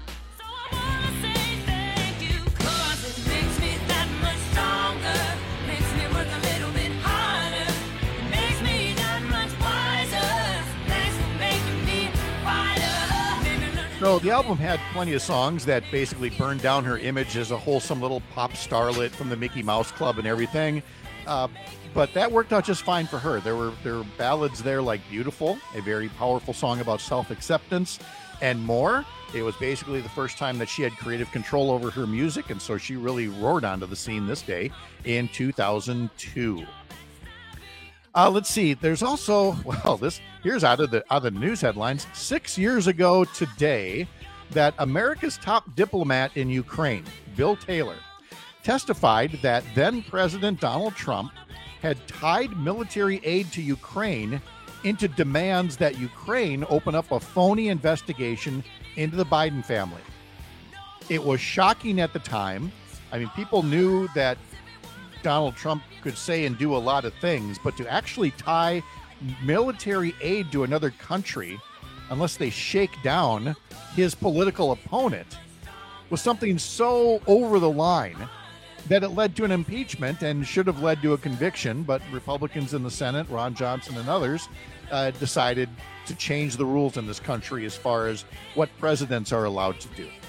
So the album had plenty of songs that basically burned down her image as a wholesome little pop starlet from the Mickey Mouse Club and everything. But that worked out just fine for her. There were ballads there like Beautiful, a very powerful song about self-acceptance, and more. It was basically the first time that she had creative control over her music, and so she really roared onto the scene this day in 2002. Let's see. There's also, here's out of the news headlines. 6 years ago today, that America's top diplomat in Ukraine, Bill Taylor, testified that then President Donald Trump had tied military aid to Ukraine into demands that Ukraine open up a phony investigation into the Biden family. It was shocking at the time. I mean, people knew that Donald Trump could say and do a lot of things, but to actually tie military aid to another country, unless they shake down his political opponent, was something so over the line that it led to an impeachment and should have led to a conviction. But Republicans in the Senate, Ron Johnson and others, decided to change the rules in this country as far as what presidents are allowed to do.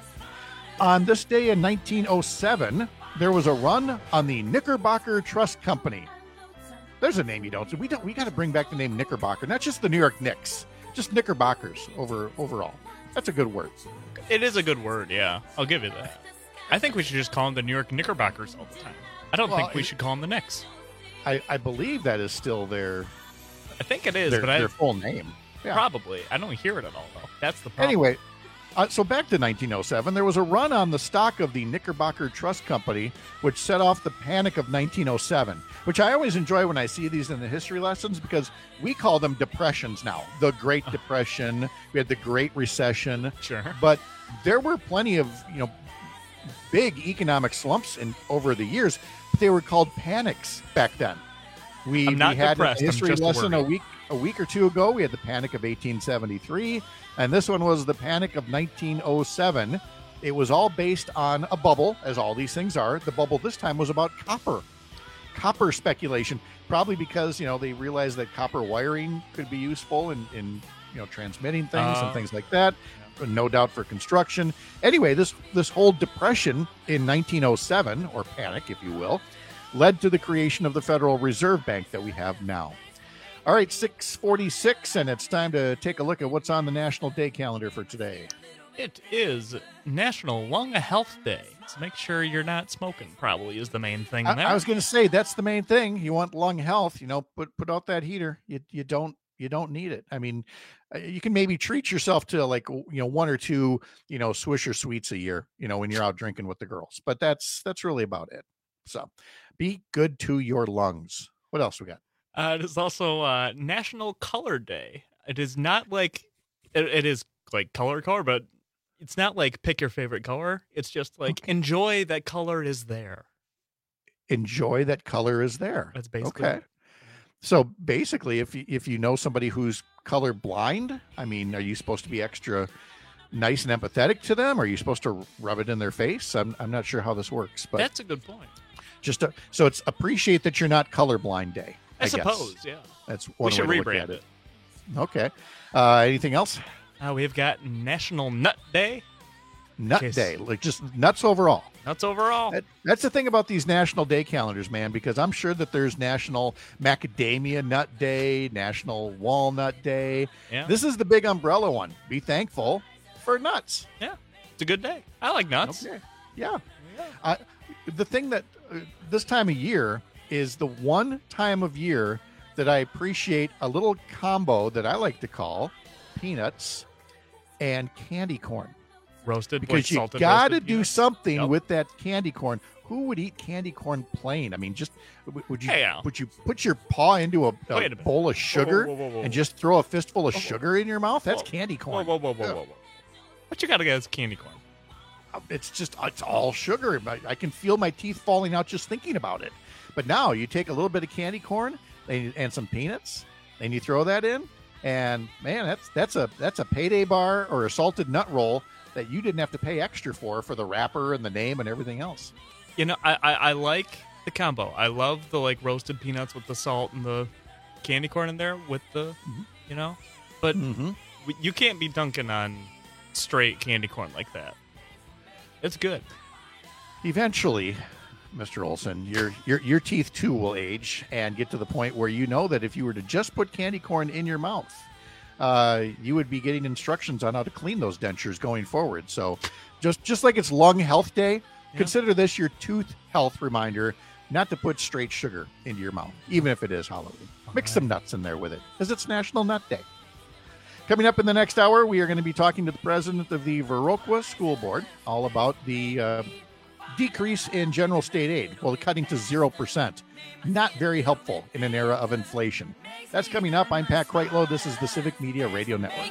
On this day in 1907, there was a run on the Knickerbocker Trust Company. There's a name you don't. We got to bring back the name Knickerbocker, not just the New York Knicks, just Knickerbockers overall. That's a good word. It is a good word, yeah. I'll give you that. I think we should just call them the New York Knickerbockers all the time. I don't think we should call them the Knicks. I believe that is still their. I think it is, their full name. Yeah. Probably. I don't hear it at all, though. That's the problem. Anyway, so back to 1907, there was a run on the stock of the Knickerbocker Trust Company, which set off the Panic of 1907, which I always enjoy when I see these in the history lessons because we call them depressions now. The Great Depression, we had the Great Recession. Sure. But there were plenty of, big economic slumps over the years, but they were called panics back then. We had a history lesson a week or two ago. We had the Panic of 1873, and this one was the Panic of 1907. It was all based on a bubble, as all these things are. The bubble this time was about copper speculation, probably because they realized that copper wiring could be useful in transmitting things and things like that. No doubt for construction. Anyway, this whole depression in 1907, or panic, if you will, led to the creation of the Federal Reserve Bank that we have now. All right, 6:46, and it's time to take a look at what's on the National Day calendar for today. It is National Lung Health Day. So make sure you're not smoking, probably, is the main thing there. I was going to say, that's the main thing. You want lung health, put out that heater. You don't need it. I mean, you can maybe treat yourself to one or two, Swisher Sweets a year, when you're out drinking with the girls, but that's really about it. So be good to your lungs. What else we got? It is also National Color Day. It is not like, it is like color, but it's not like pick your favorite color. It's just like, enjoy that color is there. Enjoy that color is there. That's basically okay. So basically, if you know somebody who's color blind, I mean, are you supposed to be extra nice and empathetic to them? Are you supposed to rub it in their face? I'm not sure how this works, but that's a good point. So it's appreciate that you're not colorblind day. I suppose, guess. Yeah. That's one way to look at it. Okay. Anything else? We've got National Nut Day. Nut Day, like just nuts overall. Nuts overall. That's the thing about these National Day calendars, man, because I'm sure that there's National Macadamia Nut Day, National Walnut Day. Yeah. This is the big umbrella one. Be thankful for nuts. Yeah, it's a good day. I like nuts. Okay. Yeah. The thing that this time of year is the one time of year that I appreciate a little combo that I like to call peanuts and candy corn. Roasted, because you got to do something with that candy corn. Who would eat candy corn plain? I mean, just would you put your paw into a bowl of sugar and just throw a fistful of sugar in your mouth? That's candy corn. Whoa. What you got against candy corn? It's all sugar. I can feel my teeth falling out just thinking about it. But now you take a little bit of candy corn and some peanuts, and you throw that in, and man, that's a payday bar or a salted nut roll that you didn't have to pay extra for the wrapper and the name and everything else. I like the combo. I love the roasted peanuts with the salt and the candy corn in there with the, but you can't be dunking on straight candy corn like that. It's good. Eventually, Mr. Olson, your teeth too will age and get to the point where you know that if you were to just put candy corn in your mouth, you would be getting instructions on how to clean those dentures going forward. So just like it's Lung Health Day, consider this your tooth health reminder not to put straight sugar into your mouth, even if it is Halloween. Mix some nuts in there with it, because it's National Nut Day. Coming up in the next hour, we are going to be talking to the president of the Viroqua School Board all about the decrease in general state aid, well, cutting to 0%. Not very helpful in an era of inflation. That's coming up. I'm Pat Kreitlow. This is the Civic Media Radio Network.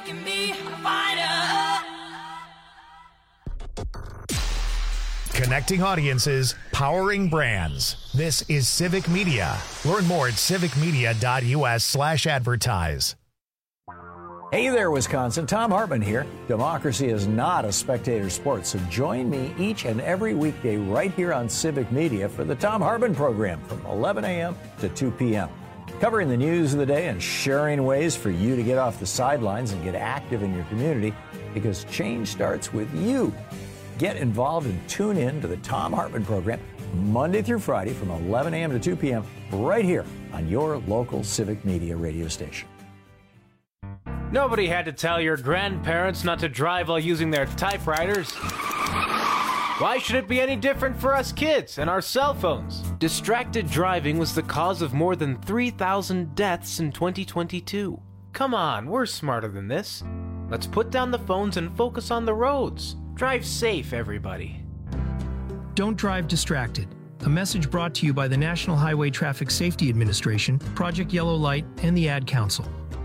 Connecting audiences, powering brands. This is Civic Media. Learn more at civicmedia.us/advertise. Hey there, Wisconsin. Tom Hartman here. Democracy is not a spectator sport, so join me each and every weekday right here on Civic Media for the Tom Hartman program from 11 a.m. to 2 p.m. Covering the news of the day and sharing ways for you to get off the sidelines and get active in your community, because change starts with you. Get involved and tune in to the Tom Hartman program Monday through Friday from 11 a.m. to 2 p.m. right here on your local Civic Media radio station. Nobody had to tell your grandparents not to drive while using their typewriters. Why should it be any different for us kids and our cell phones? Distracted driving was the cause of more than 3,000 deaths in 2022. Come on, we're smarter than this. Let's put down the phones and focus on the roads. Drive safe, everybody. Don't drive distracted. A message brought to you by the National Highway Traffic Safety Administration, Project Yellow Light, and the Ad Council.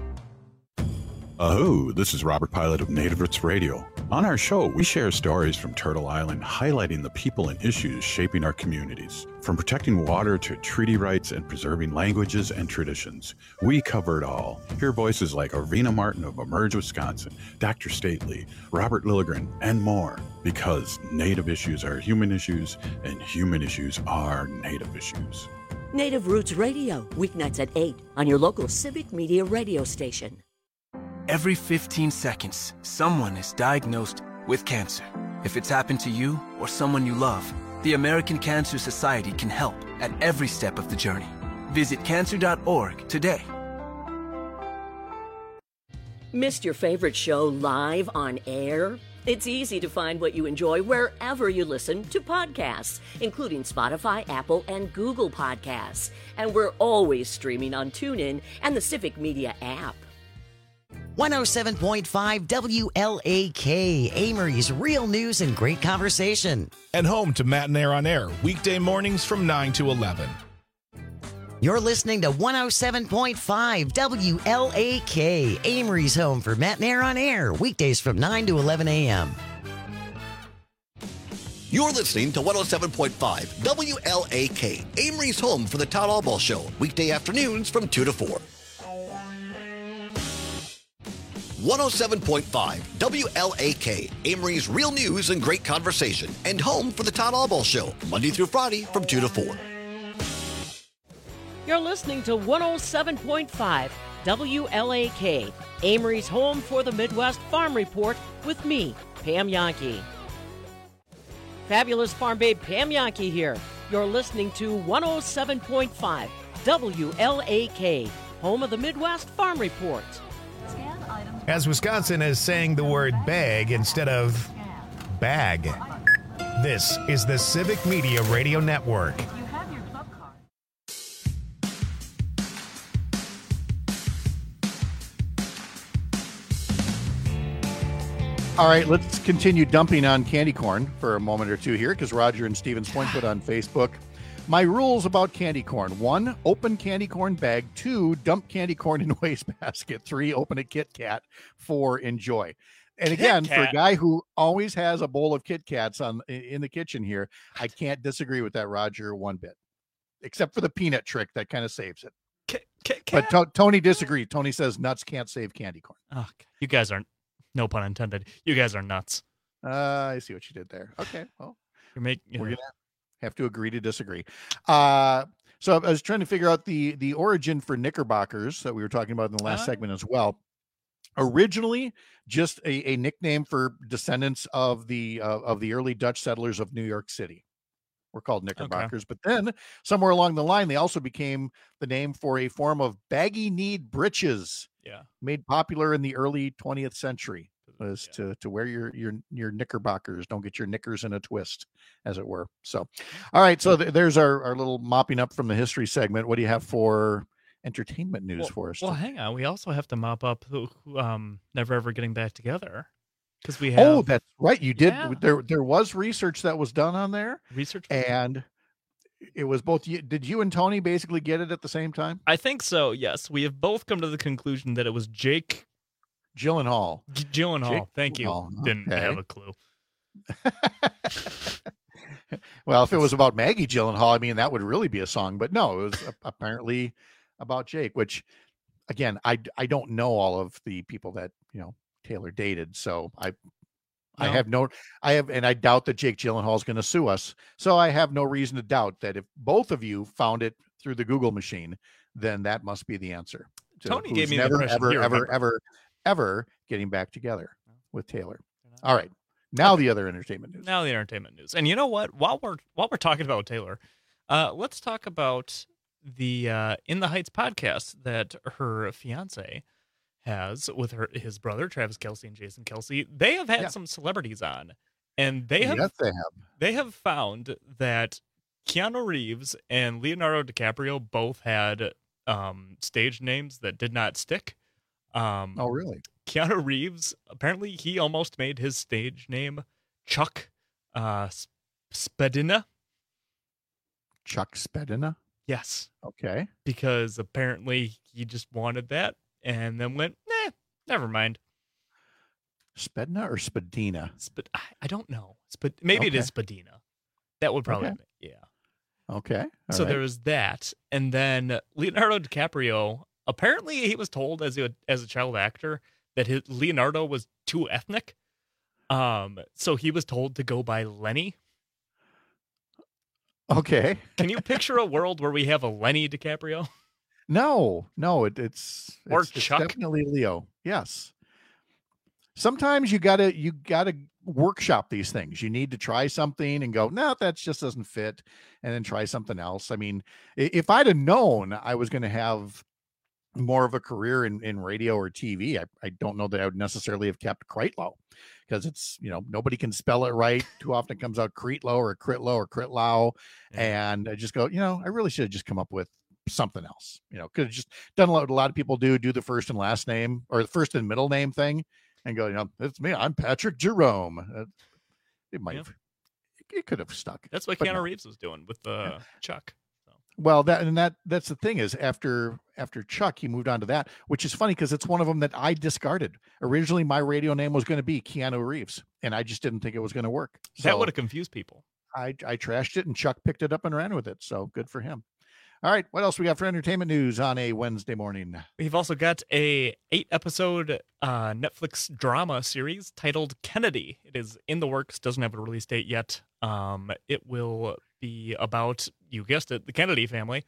This is Robert Pilot of Native Roots Radio. On our show, we share stories from Turtle Island, highlighting the people and issues shaping our communities. From protecting water to treaty rights and preserving languages and traditions, we cover it all. Hear voices like Arvina Martin of Emerge Wisconsin, Dr. Stately, Robert Lilligren, and more. Because Native issues are human issues, and human issues are Native issues. Native Roots Radio, weeknights at 8 on your local Civic Media radio station. Every 15 seconds, someone is diagnosed with cancer. If it's happened to you or someone you love, the American Cancer Society can help at every step of the journey. Visit cancer.org today. Missed your favorite show live on air? It's easy to find what you enjoy wherever you listen to podcasts, including Spotify, Apple, and Google Podcasts. And we're always streaming on TuneIn and the Civic Media app. 107.5 WLAK, Amory's Real News and Great Conversation. And home to Matt and Air on Air, weekday mornings from 9 to 11. You're listening to 107.5 WLAK, Amory's home for Matt and Air on Air, weekdays from 9 to 11 a.m. You're listening to 107.5 WLAK, Amory's home for the Todd Albaugh Show, weekday afternoons from 2 to 4. 107.5 WLAK, Amory's Real News and Great Conversation, and home for the Todd Albaugh Show, Monday through Friday from 2 to 4. You're listening to 107.5 WLAK, Amory's home for the Midwest Farm Report with me, Pam Yankee. Fabulous farm babe Pam Yankee here. You're listening to 107.5 WLAK, home of the Midwest Farm Report. As Wisconsin is saying the word bag instead of bag. This is the Civic Media Radio Network. All right, let's continue dumping on candy corn for a moment or two here, because Roger and Stevens Point put on Facebook. My rules about candy corn: 1, open candy corn bag; 2, dump candy corn in wastebasket; 3, open a Kit Kat; 4, enjoy. And again, for a guy who always has a bowl of Kit Kats in the kitchen here, I can't disagree with that, Roger, one bit, except for the peanut trick that kind of saves it. But Tony disagreed. Tony says nuts can't save candy corn. Oh, you guys aren't, no pun intended, you guys are nuts. I see what you did there. Okay, well, we're gonna have to agree to disagree. So I was trying to figure out the origin for knickerbockers that we were talking about in the last segment as well. Originally, just a nickname for descendants of the early Dutch settlers of New York City. Were called knickerbockers. Okay. But then somewhere along the line, they also became the name for a form of baggy-kneed breeches. Yeah, made popular in the early 20th century. Was to wear your knickerbockers. Don't get your knickers in a twist, as it were. So, all right. So there's our little mopping up from the history segment. What do you have for entertainment news for us? Well, hang on. We also have to mop up Never Ever Getting Back Together. Because we have. Oh, that's right. You did. Yeah. There was research that was done on there. Research, and it was both. Did you and Tony basically get it at the same time? I think so. Yes, we have both come to the conclusion that it was Jake Gyllenhaal. Gyllenhaal. Thank you. Didn't have a clue. Well, if it was about Maggie Gyllenhaal, I mean, that would really be a song. But no, it was apparently about Jake. Which, again, I don't know all of the people that Taylor dated, so I doubt that Jake Gyllenhaal is going to sue us. So I have no reason to doubt that if both of you found it through the Google machine, then that must be the answer. Tony gave me never, the impression ever getting back together with Taylor. All right. Now the other entertainment news. And you know what? While we're talking about Taylor, let's talk about the In the Heights podcast that her fiance has with his brother Travis Kelce and Jason Kelce. They have had some celebrities on, and they have found that Keanu Reeves and Leonardo DiCaprio both had stage names that did not stick. Oh, really? Keanu Reeves, apparently he almost made his stage name Chuck Spadina. Chuck Spadina? Yes. Okay. Because apparently he just wanted that and then went, never mind. Spadina or Spadina? I don't know. Maybe it is Spadina. That would probably be, yeah. Okay. So there was that. And then Leonardo DiCaprio, apparently he was told as a child actor that Leonardo was too ethnic. So he was told to go by Lenny. Okay. Can you picture a world where we have a Lenny DiCaprio? No, it's Chuck. Definitely Leo. Yes. Sometimes you gotta workshop these things. You need to try something and go, no, that just doesn't fit, and then try something else. I mean, if I'd have known I was going to have more of a career in radio or TV, I don't know that I would necessarily have kept Kreitlow, because it's, nobody can spell it right. Too often it comes out Kreitlow or Kritlow or Kritlow. And I just go, I really should have just come up with something else. Could have just done what a lot of people do the first and last name or the first and middle name thing and go, it's me. I'm Patrick Jerome. It might have, it could have stuck. That's what Keanu Reeves was doing with Chuck. Well, that's the thing is after Chuck, he moved on to that, which is funny because it's one of them that I discarded. Originally, my radio name was going to be Keanu Reeves, and I just didn't think it was going to work. So that would have confused people. I trashed it, and Chuck picked it up and ran with it. So good for him. All right, what else we got for entertainment news on a Wednesday morning? We've also got a 8-episode Netflix drama series titled Kennedy. It is in the works, doesn't have a release date yet. It will be about, you guessed it, the Kennedy family.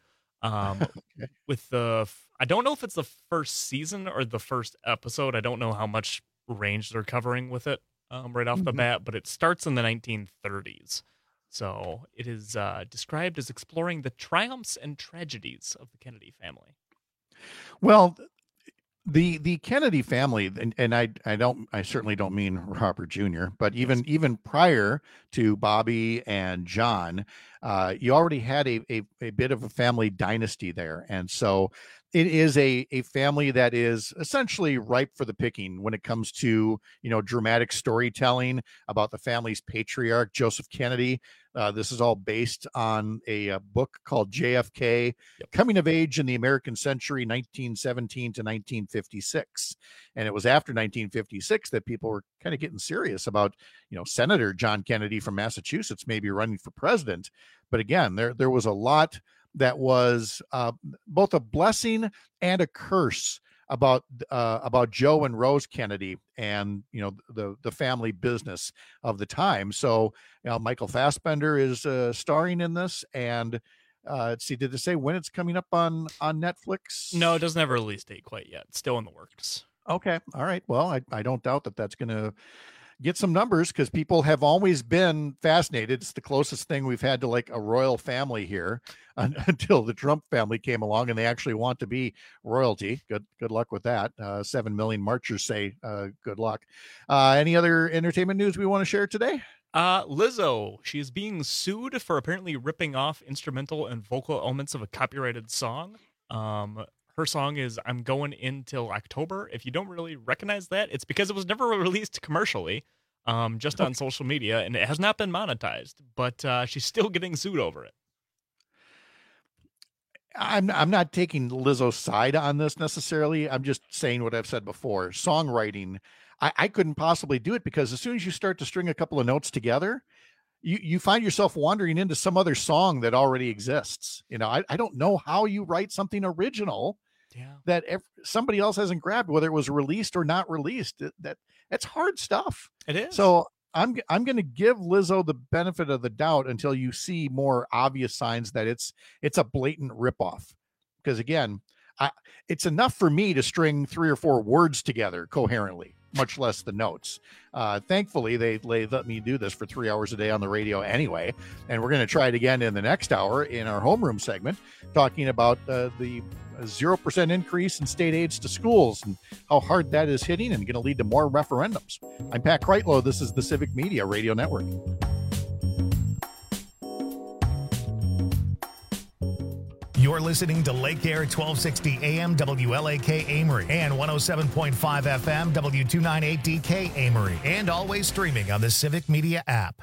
With I don't know if it's the first season or the first episode. I don't know how much range they're covering with it right off the bat, but it starts in the 1930s. So it is described as exploring the triumphs and tragedies of the Kennedy family. Well, the Kennedy family, and I certainly don't mean Robert Jr., but even prior to Bobby and John, you already had a bit of a family dynasty there. And so it is a family that is essentially ripe for the picking when it comes to, dramatic storytelling about the family's patriarch, Joseph Kennedy. This is all based on a book called JFK, Coming of Age in the American Century, 1917 to 1956. And it was after 1956 that people were kind of getting serious about, Senator John Kennedy from Massachusetts maybe running for president. But again, there was a lot that was both a blessing and a curse about Joe and Rose Kennedy and the family business of the time. So Michael Fassbender is starring in this, and let's see, did they say when it's coming up on Netflix? No, it doesn't have a release date quite yet. It's still in the works. Okay, all right. Well, I don't doubt that that's going to get some numbers, because people have always been fascinated. It's the closest thing we've had to like a royal family here until the Trump family came along, and they actually want to be royalty. Good luck with that. 7 million marchers say good luck. Any other entertainment news we want to share today? Lizzo, she is being sued for apparently ripping off instrumental and vocal elements of a copyrighted song. Her song is I'm Going In Till October. If you don't really recognize that, it's because it was never released commercially, just on social media, and it has not been monetized, but she's still getting sued over it. I'm not taking Lizzo's side on this necessarily. I'm just saying what I've said before. Songwriting, I couldn't possibly do it because as soon as you start to string a couple of notes together, you find yourself wandering into some other song that already exists. You know, I don't know how you write something original that somebody else hasn't grabbed, whether it was released or not released. That's hard stuff. It is. So I'm going to give Lizzo the benefit of the doubt until you see more obvious signs that it's a blatant ripoff. Because again, it's enough for me to string 3 or 4 words together coherently, much less the notes. Thankfully, they let me do this for 3 hours a day on the radio anyway. And we're going to try it again in the next hour in our homeroom segment, talking about the 0% increase in state aids to schools and how hard that is hitting and going to lead to more referendums. I'm Pat Kreitlow. This is the Civic Media Radio Network. You're listening to Lake Air 1260 AM WLAK Amory and 107.5 FM W298DK Amory, and always streaming on the Civic Media app.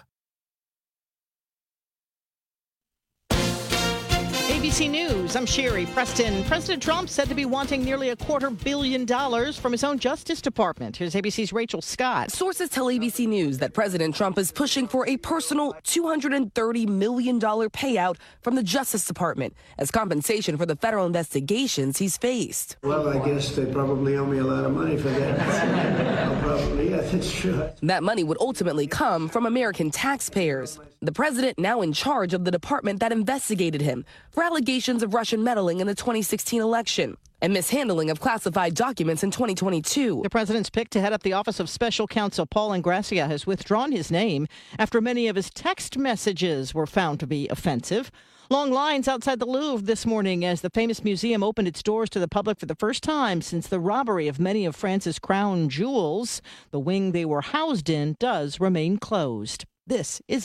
ABC News, I'm Sherry Preston. President Trump said to be wanting nearly $250 million from his own Justice Department. Here's ABC's Rachel Scott. Sources tell ABC News that President Trump is pushing for a personal $230 million payout from the Justice Department as compensation for the federal investigations he's faced. Well, I guess they probably owe me a lot of money for that. Probably, yeah, that's true. That money would ultimately come from American taxpayers. The president now in charge of the department that investigated him for allegations of Russian meddling in the 2016 election and mishandling of classified documents in 2022. The president's pick to head up the Office of Special Counsel Paul Ingrassia has withdrawn his name after many of his text messages were found to be offensive. Long lines outside the Louvre this morning as the famous museum opened its doors to the public for the first time since the robbery of many of France's crown jewels. The wing they were housed in does remain closed. This is